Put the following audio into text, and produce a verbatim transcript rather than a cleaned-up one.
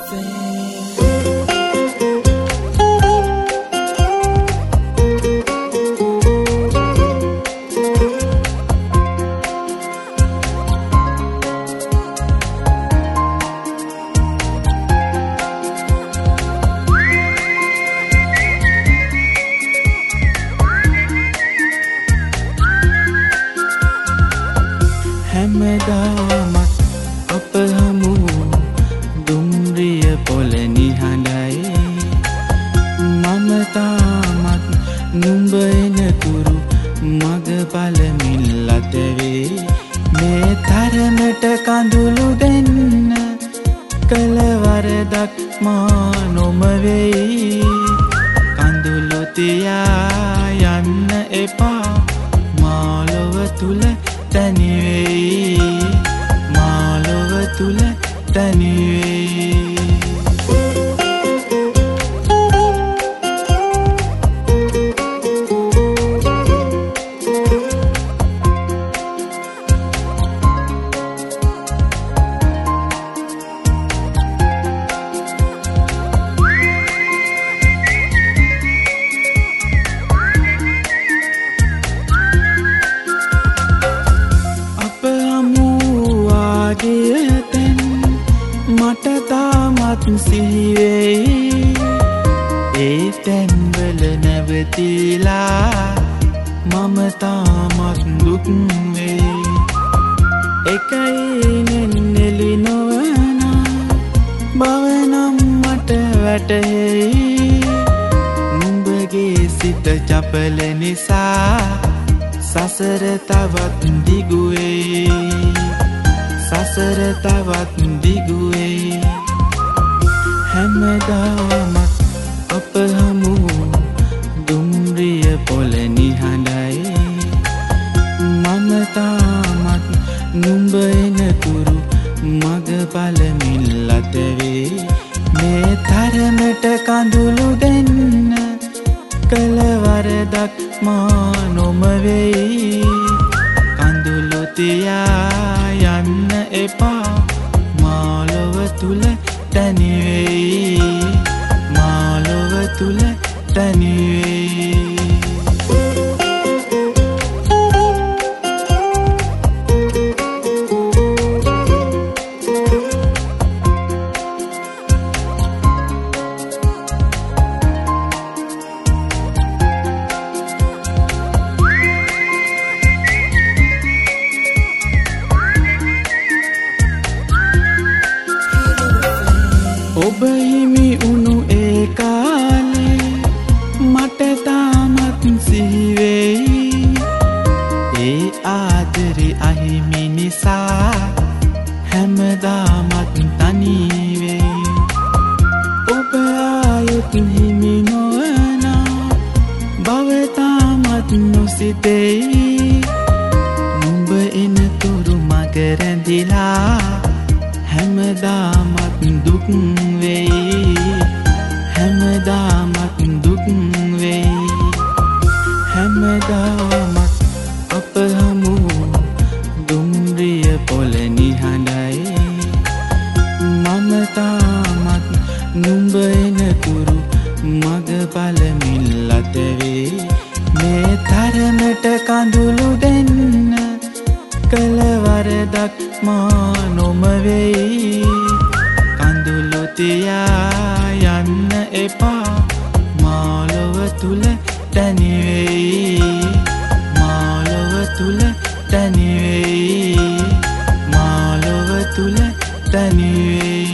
හැමදාමත් අප හමු දුම්රිය පොළනි හඬයි මම තාමත් නුඹ එනතුරු මග බලමින් ලතවේ මේ තරමට කඳුළු දෙන්න කළ වරදක් මා නොම වෙයි කඳුළු තියා යන්න එපා මාලොව තුල තනිවෙයි මාලොව තුල තනිවෙයි මට තාමත් සිහිවෙයි ඒ තැන්වල නැවතිලා මම තාමත් දුක් වෙයි එකයි නෙල්ලි නොවන බවනම් මට වැටහෙයි නුඹගේ සිත චපල නිසා සසර තවත් දිගු වෙයි සසර තවත් දිගු වෙයි හැමදාමත් අප හමු දුම්රිය පොළනි හඬයි මම තාමත් නුඹ එනතුරු මග බලමින් ලතවේ මේ තරමට කඳුළු දෙන්න කළ වරදක් මා නොම වෙයි කඳුළු තියා යන්න එපා මාලොව තුල තනිවෙයි මාලොව තුල තනිවෙයි ඔබ හිමි උණු ඒ කාලේ මට තාමත් සිහිවෙයි ඒ ආදරේ අහිමි නිසා හැමදාමත් තනි වෙයි ඔබ ආයෙත් හිමි නොවන බව තාමත් නොසිතෙයි නුඹ එනතුරු මග රැඳිලා හැමදාමත් දුක් වෙයි හැමදාමත් දුක් වෙයි හැමදාමත් අප හමු දුම්රිය පොළනි හඬයි මම තාමත් නුඹ එනතුරු මග බලමින් ලතවේ මේ තරමට කඳුළු දෙන්න කළ වරදක් මා නොම වෙයි කඳුළු තියා යන්න එපා මාලොව තුල තනිවෙයි මාලොව තුල තනිවෙයි මාලොව තුල තනිවෙයි